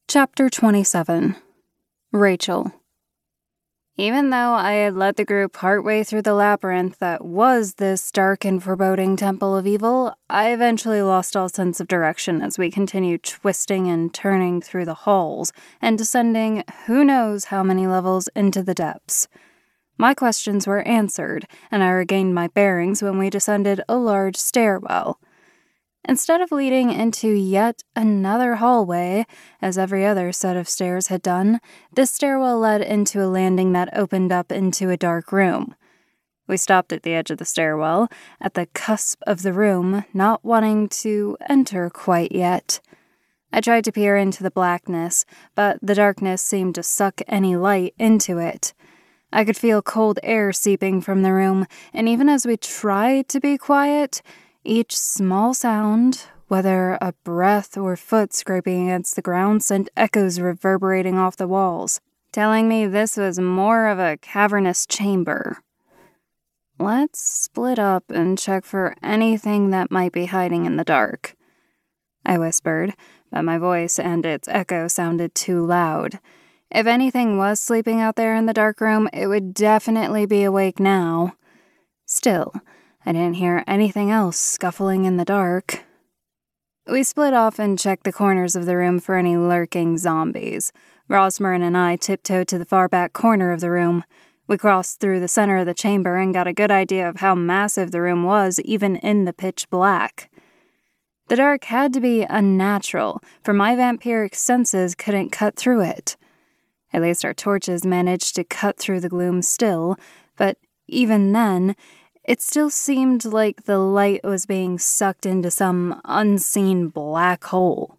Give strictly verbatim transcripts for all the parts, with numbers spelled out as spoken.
Chapter twenty-seven. Rachel. Even though I had led the group partway through the labyrinth that was this dark and foreboding temple of evil, I eventually lost all sense of direction as we continued twisting and turning through the halls and descending who knows how many levels into the depths. My questions were answered, and I regained my bearings when we descended a large stairwell. Instead of leading into yet another hallway, as every other set of stairs had done, this stairwell led into a landing that opened up into a dark room. We stopped at the edge of the stairwell, at the cusp of the room, not wanting to enter quite yet. I tried to peer into the blackness, but the darkness seemed to suck any light into it. I could feel cold air seeping from the room, and even as we tried to be quiet, each small sound, whether a breath or foot scraping against the ground, sent echoes reverberating off the walls, telling me this was more of a cavernous chamber. Let's split up and check for anything that might be hiding in the dark, I whispered, but my voice and its echo sounded too loud. If anything was sleeping out there in the dark room, it would definitely be awake now. Still, I didn't hear anything else scuffling in the dark. We split off and checked the corners of the room for any lurking zombies. Rosmarin and I tiptoed to the far back corner of the room. We crossed through the center of the chamber and got a good idea of how massive the room was, even in the pitch black. The dark had to be unnatural, for my vampiric senses couldn't cut through it. At least our torches managed to cut through the gloom still, but even then, it still seemed like the light was being sucked into some unseen black hole.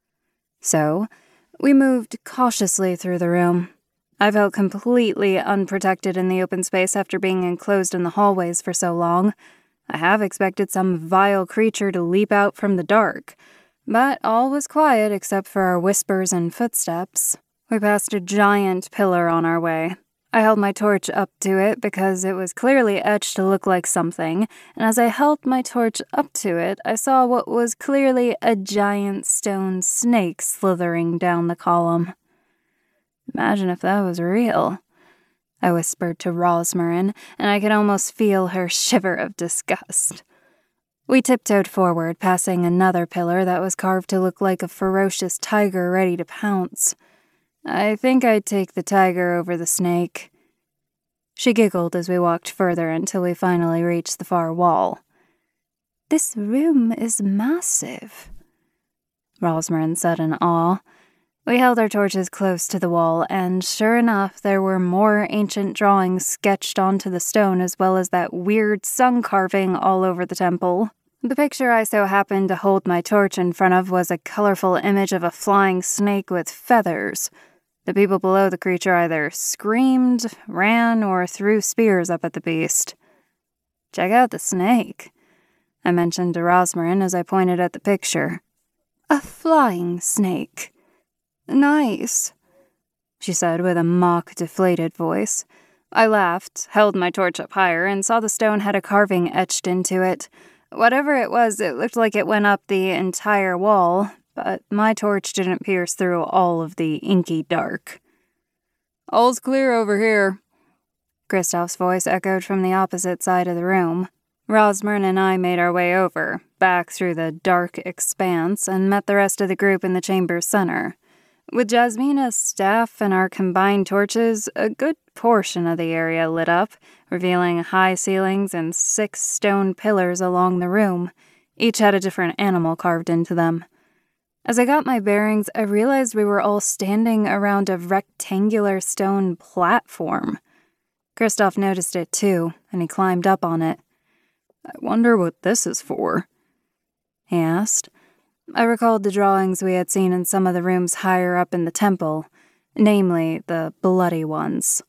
So, we moved cautiously through the room. I felt completely unprotected in the open space after being enclosed in the hallways for so long. I have expected some vile creature to leap out from the dark, but all was quiet except for our whispers and footsteps. We passed a giant pillar on our way. I held my torch up to it because it was clearly etched to look like something, and as I held my torch up to it, I saw what was clearly a giant stone snake slithering down the column. Imagine if that was real, I whispered to Rosmarin, and I could almost feel her shiver of disgust. We tiptoed forward, passing another pillar that was carved to look like a ferocious tiger ready to pounce. I think I'd take the tiger over the snake. She giggled as we walked further until we finally reached the far wall. This room is massive, Rosmarin said in awe. We held our torches close to the wall, and sure enough, there were more ancient drawings sketched onto the stone as well as that weird sun carving all over the temple. The picture I so happened to hold my torch in front of was a colorful image of a flying snake with feathers. The people below the creature either screamed, ran, or threw spears up at the beast. Check out the snake, I mentioned to Rosmarin as I pointed at the picture. A flying snake. Nice, she said with a mock deflated voice. I laughed, held my torch up higher, and saw the stone had a carving etched into it. Whatever it was, it looked like it went up the entire wall, but my torch didn't pierce through all of the inky dark. All's clear over here, Kristoff's voice echoed from the opposite side of the room. Rosmarin and I made our way over, back through the dark expanse, and met the rest of the group in the chamber's center. With Jasmina's staff and our combined torches, a good portion of the area lit up, revealing high ceilings and six stone pillars along the room. Each had a different animal carved into them. As I got my bearings, I realized we were all standing around a rectangular stone platform. Kristoff noticed it too, and he climbed up on it. I wonder what this is for, he asked. I recalled the drawings we had seen in some of the rooms higher up in the temple, namely the bloody ones.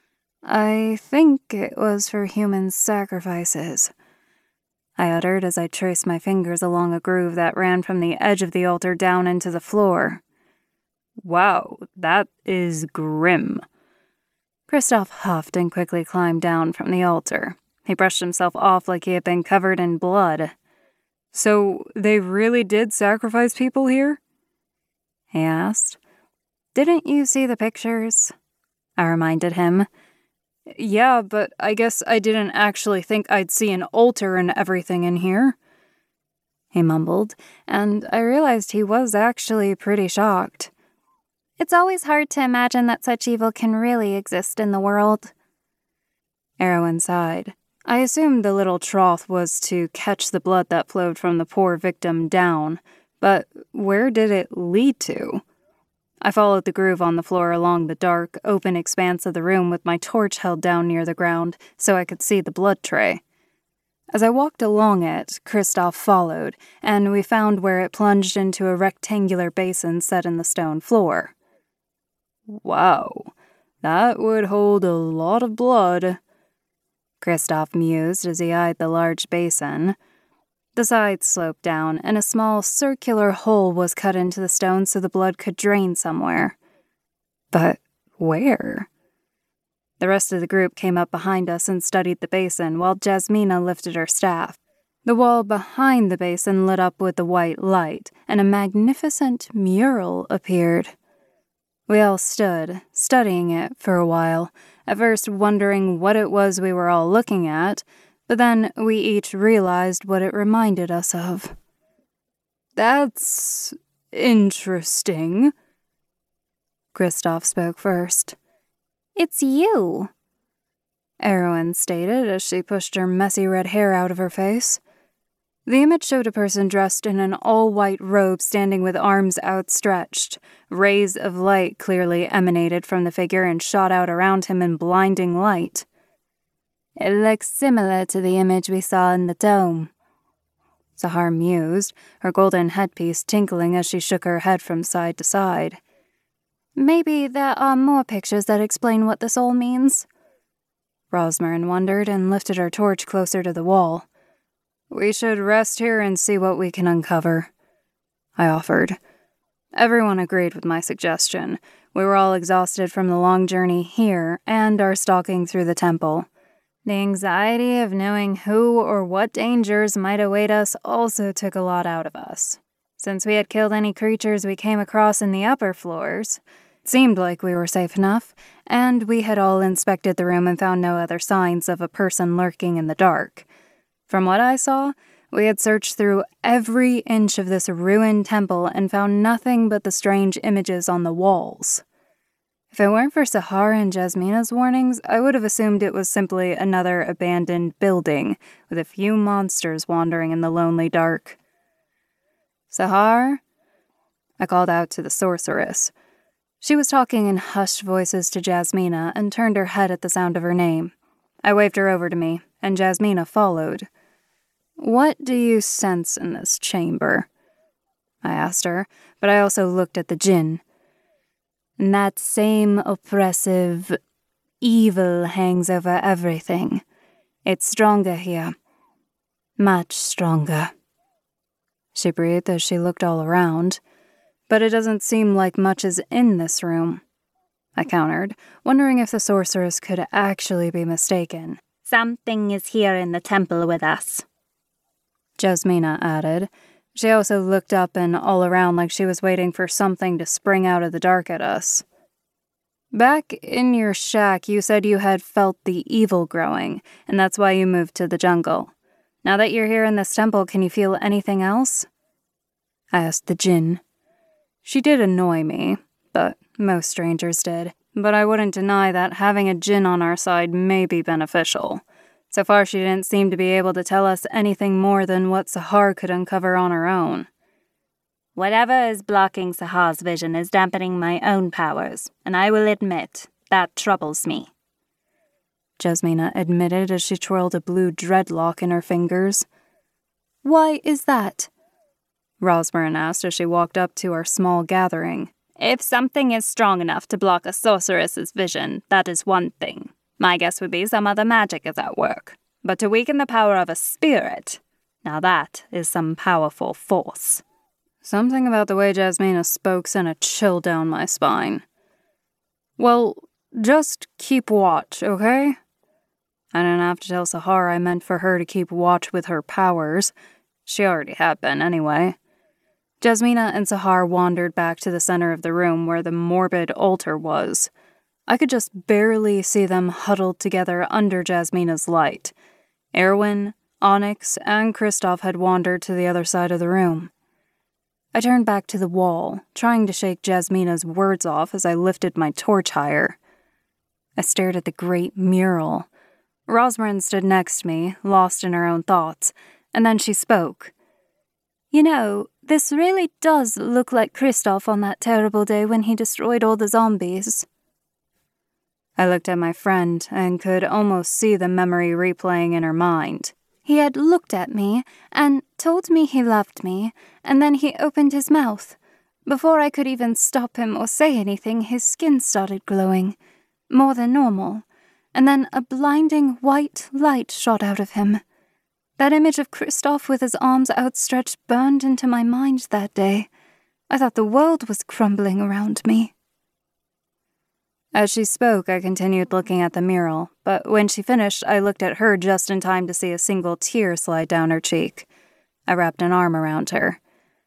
I think it was for human sacrifices, I uttered as I traced my fingers along a groove that ran from the edge of the altar down into the floor. Wow, that is grim. Kristoff huffed and quickly climbed down from the altar. He brushed himself off like he had been covered in blood. So, they really did sacrifice people here? He asked. Didn't you see the pictures? I reminded him. Yeah, but I guess I didn't actually think I'd see an altar and everything in here, he mumbled, and I realized he was actually pretty shocked. It's always hard to imagine that such evil can really exist in the world. Erwin sighed. I assumed the little trough was to catch the blood that flowed from the poor victim down, but where did it lead to? I followed the groove on the floor along the dark, open expanse of the room with my torch held down near the ground so I could see the blood tray. As I walked along it, Kristoff followed, and we found where it plunged into a rectangular basin set in the stone floor. Wow, that would hold a lot of blood, Kristoff mused as he eyed the large basin. The sides sloped down, and a small circular hole was cut into the stone so the blood could drain somewhere. But where? The rest of the group came up behind us and studied the basin, while Jasmina lifted her staff. The wall behind the basin lit up with the white light, and a magnificent mural appeared. We all stood, studying it for a while, at first wondering what it was we were all looking at, but then we each realized what it reminded us of. That's interesting, Kristoff spoke first. It's you, Erwin stated as she pushed her messy red hair out of her face. The image showed a person dressed in an all-white robe standing with arms outstretched. Rays of light clearly emanated from the figure and shot out around him in blinding light. It looks similar to the image we saw in the dome, Sahar mused, her golden headpiece tinkling as she shook her head from side to side. Maybe there are more pictures that explain what this all means. Rosmarin wondered and lifted her torch closer to the wall. We should rest here and see what we can uncover, I offered. Everyone agreed with my suggestion. We were all exhausted from the long journey here and our stalking through the temple. The anxiety of knowing who or what dangers might await us also took a lot out of us. Since we had killed any creatures we came across in the upper floors, it seemed like we were safe enough, and we had all inspected the room and found no other signs of a person lurking in the dark. From what I saw, we had searched through every inch of this ruined temple and found nothing but the strange images on the walls. If it weren't for Sahar and Jasmina's warnings, I would have assumed it was simply another abandoned building with a few monsters wandering in the lonely dark. Sahar? I called out to the sorceress. She was talking in hushed voices to Jasmina and turned her head at the sound of her name. I waved her over to me, and Jasmina followed. What do you sense in this chamber? I asked her, but I also looked at the djinn. That same oppressive evil hangs over everything. It's stronger here. Much stronger. She breathed as she looked all around. But it doesn't seem like much is in this room, I countered, wondering if the sorceress could actually be mistaken. Something is here in the temple with us, Jasmina added. She also looked up and all around like she was waiting for something to spring out of the dark at us. Back in your shack, you said you had felt the evil growing, and that's why you moved to the jungle. Now that you're here in this temple, can you feel anything else? I asked the djinn. She did annoy me, but most strangers did. But I wouldn't deny that having a djinn on our side may be beneficial. So far, she didn't seem to be able to tell us anything more than what Sahar could uncover on her own. Whatever is blocking Sahar's vision is dampening my own powers, and I will admit, that troubles me, Jasmina admitted as she twirled a blue dreadlock in her fingers. Why is that? Rosmarin asked as she walked up to our small gathering. If something is strong enough to block a sorceress's vision, that is one thing. My guess would be some other magic is at work. But to weaken the power of a spirit, now that is some powerful force. Something about the way Jasmina spoke sent a chill down my spine. Well, just keep watch, okay? I didn't have to tell Sahar I meant for her to keep watch with her powers. She already had been anyway. Jasmina and Sahar wandered back to the center of the room where the morbid altar was. I could just barely see them huddled together under Jasmina's light. Erwin, Onyx, and Kristoff had wandered to the other side of the room. I turned back to the wall, trying to shake Jasmina's words off as I lifted my torch higher. I stared at the great mural. Rosmarin stood next to me, lost in her own thoughts, and then she spoke. You know, this really does look like Kristoff on that terrible day when he destroyed all the zombies. I looked at my friend and could almost see the memory replaying in her mind. He had looked at me and told me he loved me, and then he opened his mouth. Before I could even stop him or say anything, his skin started glowing, more than normal, and then a blinding white light shot out of him. That image of Kristoff with his arms outstretched burned into my mind that day. I thought the world was crumbling around me. As she spoke, I continued looking at the mural, but when she finished, I looked at her just in time to see a single tear slide down her cheek. I wrapped an arm around her.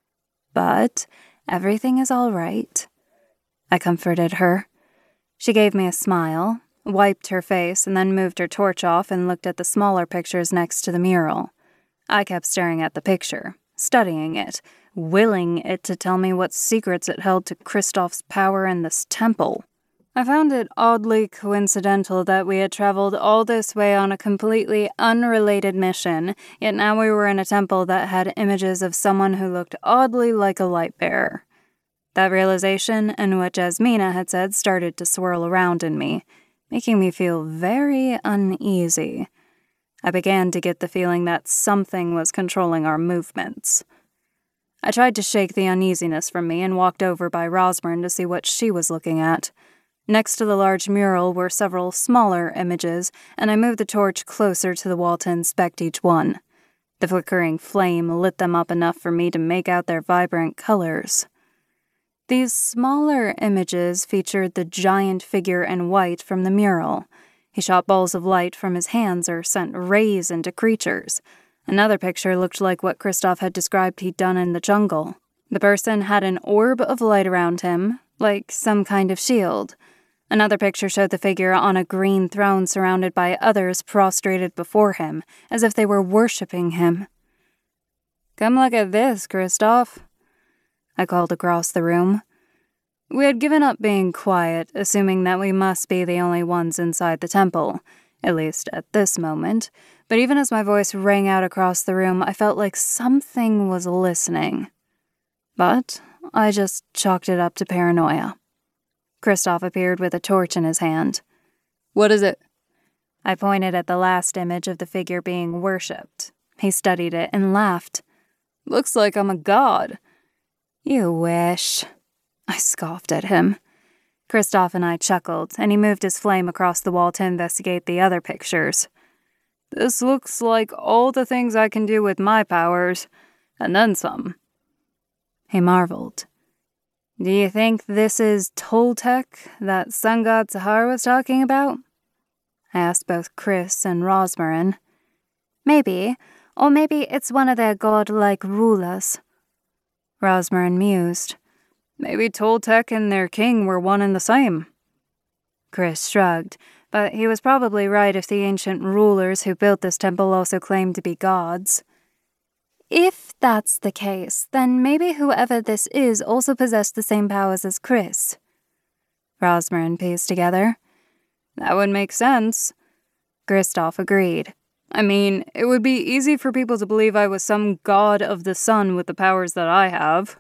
But everything is all right. I comforted her. She gave me a smile, wiped her face, and then moved her torch off and looked at the smaller pictures next to the mural. I kept staring at the picture, studying it, willing it to tell me what secrets it held to Kristoff's power in this temple. I found it oddly coincidental that we had traveled all this way on a completely unrelated mission, yet now we were in a temple that had images of someone who looked oddly like a light bearer. That realization and what Jasmina had said started to swirl around in me, making me feel very uneasy. I began to get the feeling that something was controlling our movements. I tried to shake the uneasiness from me and walked over by Rosmarin to see what she was looking at. Next to the large mural were several smaller images, and I moved the torch closer to the wall to inspect each one. The flickering flame lit them up enough for me to make out their vibrant colors. These smaller images featured the giant figure in white from the mural. He shot balls of light from his hands or sent rays into creatures. Another picture looked like what Kristoff had described he'd done in the jungle. The person had an orb of light around him, like some kind of shield. Another picture showed the figure on a green throne surrounded by others prostrated before him, as if they were worshipping him. "Come look at this, Kristoff," I called across the room. We had given up being quiet, assuming that we must be the only ones inside the temple, at least at this moment, but even as my voice rang out across the room, I felt like something was listening. But I just chalked it up to paranoia. Kristoff appeared with a torch in his hand. "What is it?" I pointed at the last image of the figure being worshipped. He studied it and laughed. "Looks like I'm a god." "You wish." I scoffed at him. Kristoff and I chuckled, and he moved his flame across the wall to investigate the other pictures. "This looks like all the things I can do with my powers, and then some." He marveled. "Do you think this is Toltec that sun god Sahar was talking about?" I asked both Chris and Rosmarin. "Maybe, or maybe it's one of their god-like rulers." Rosmarin mused. "Maybe Toltec and their king were one and the same." Chris shrugged, but he was probably right if the ancient rulers who built this temple also claimed to be gods. If that's the case, then maybe whoever this is also possessed the same powers as Chris. Rosmarin pieced together. "That would make sense." Kristoff agreed. "I mean, it would be easy for people to believe I was some god of the sun with the powers that I have."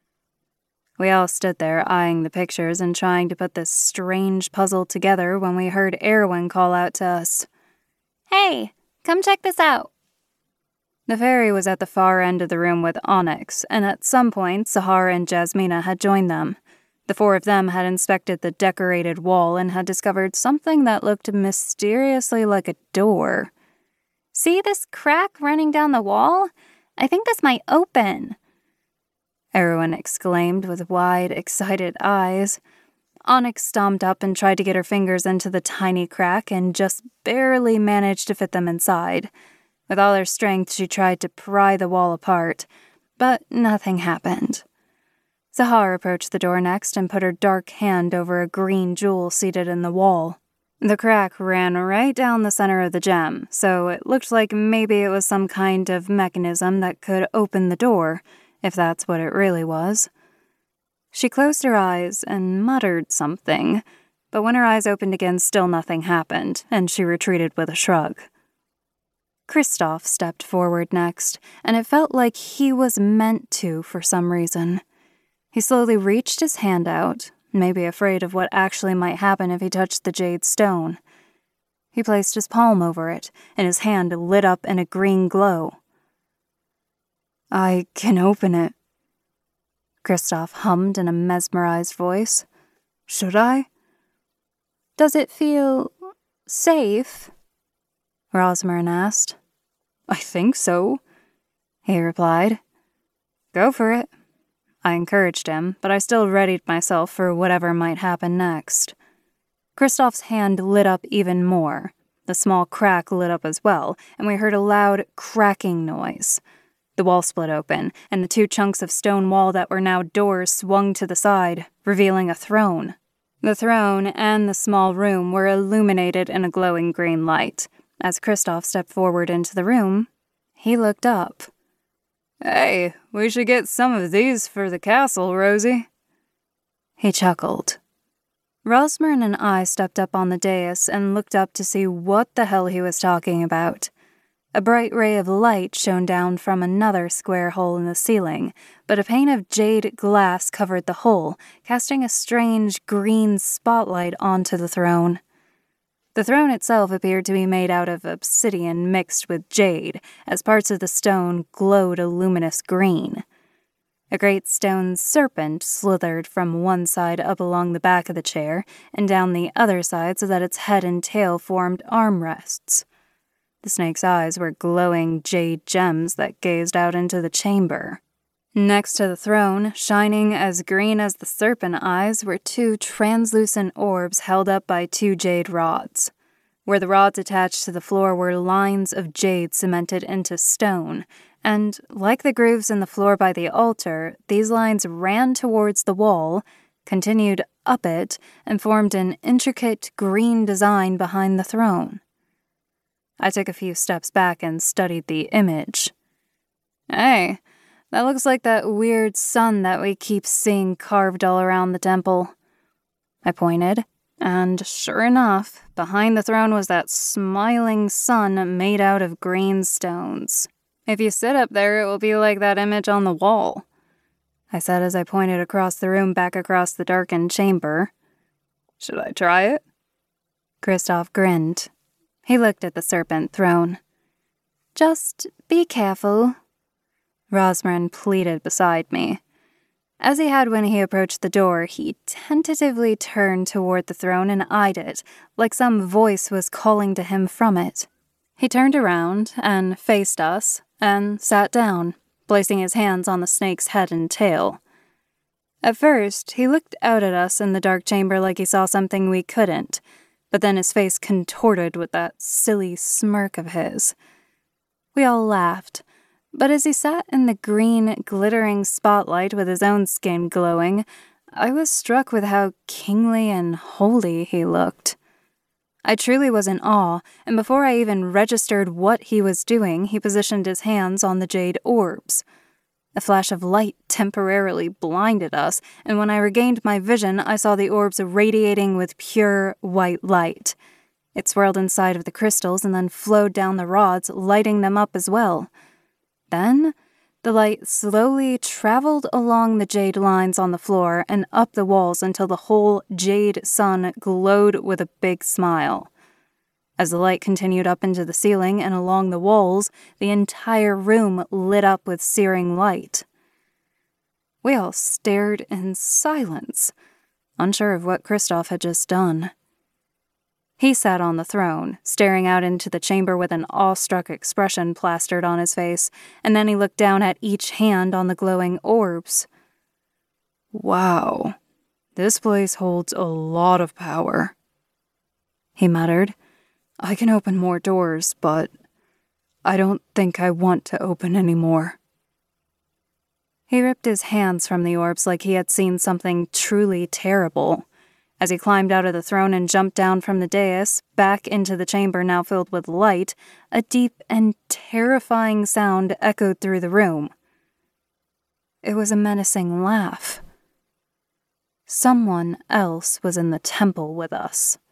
We all stood there eyeing the pictures and trying to put this strange puzzle together when we heard Erwin call out to us. "Hey, come check this out." The fairy was at the far end of the room with Onyx, and at some point Sahar and Jasmina had joined them. The four of them had inspected the decorated wall and had discovered something that looked mysteriously like a door. "See this crack running down the wall? I think this might open," Erwin exclaimed with wide, excited eyes. Onyx stomped up and tried to get her fingers into the tiny crack and just barely managed to fit them inside. With all her strength, she tried to pry the wall apart. But nothing happened. Zahar approached the door next and put her dark hand over a green jewel seated in the wall. The crack ran right down the center of the gem, so it looked like maybe it was some kind of mechanism that could open the door, if that's what it really was. She closed her eyes and muttered something, but when her eyes opened again, still nothing happened, and she retreated with a shrug. Kristoff stepped forward next, and it felt like he was meant to for some reason. He slowly reached his hand out, maybe afraid of what actually might happen if he touched the jade stone. He placed his palm over it, and his hand lit up in a green glow. "I can open it," Kristoff hummed in a mesmerized voice. "Should I?" "Does it feel safe?" Rosmarin asked. "I think so," he replied. "Go for it." I encouraged him, but I still readied myself for whatever might happen next. Kristoff's hand lit up even more. The small crack lit up as well, and we heard a loud cracking noise. The wall split open, and the two chunks of stone wall that were now doors swung to the side, revealing a throne. The throne and the small room were illuminated in a glowing green light. As Kristoff stepped forward into the room, he looked up. "Hey, we should get some of these for the castle, Rosie." He chuckled. Rosmarin and I stepped up on the dais and looked up to see what the hell he was talking about. A bright ray of light shone down from another square hole in the ceiling, but a pane of jade glass covered the hole, casting a strange green spotlight onto the throne. The throne itself appeared to be made out of obsidian mixed with jade, as parts of the stone glowed a luminous green. A great stone serpent slithered from one side up along the back of the chair and down the other side so that its head and tail formed armrests. The snake's eyes were glowing jade gems that gazed out into the chamber. Next to the throne, shining as green as the serpent eyes, were two translucent orbs held up by two jade rods. Where the rods attached to the floor were lines of jade cemented into stone, and, like the grooves in the floor by the altar, these lines ran towards the wall, continued up it, and formed an intricate green design behind the throne. I took a few steps back and studied the image. "Hey, that looks like that weird sun that we keep seeing carved all around the temple." I pointed, and sure enough, behind the throne was that smiling sun made out of green stones. "If you sit up there, it will be like that image on the wall," I said as I pointed across the room back across the darkened chamber. "Should I try it?" Kristoff grinned. He looked at the serpent throne. "Just be careful," Rosmarin pleaded beside me. As he had when he approached the door, he tentatively turned toward the throne and eyed it, like some voice was calling to him from it. He turned around and faced us and sat down, placing his hands on the snake's head and tail. At first, he looked out at us in the dark chamber like he saw something we couldn't, but then his face contorted with that silly smirk of his. We all laughed, but as he sat in the green, glittering spotlight with his own skin glowing, I was struck with how kingly and holy he looked. I truly was in awe, and before I even registered what he was doing, he positioned his hands on the jade orbs. A flash of light temporarily blinded us, and when I regained my vision, I saw the orbs radiating with pure white light. It swirled inside of the crystals and then flowed down the rods, lighting them up as well. Then, the light slowly traveled along the jade lines on the floor and up the walls until the whole jade sun glowed with a big smile. As the light continued up into the ceiling and along the walls, the entire room lit up with searing light. We all stared in silence, unsure of what Kristoff had just done. He sat on the throne, staring out into the chamber with an awestruck expression plastered on his face, and then he looked down at each hand on the glowing orbs. "Wow, this place holds a lot of power," he muttered. "I can open more doors, but I don't think I want to open any more." He ripped his hands from the orbs like he had seen something truly terrible. As he climbed out of the throne and jumped down from the dais, back into the chamber now filled with light, a deep and terrifying sound echoed through the room. It was a menacing laugh. Someone else was in the temple with us.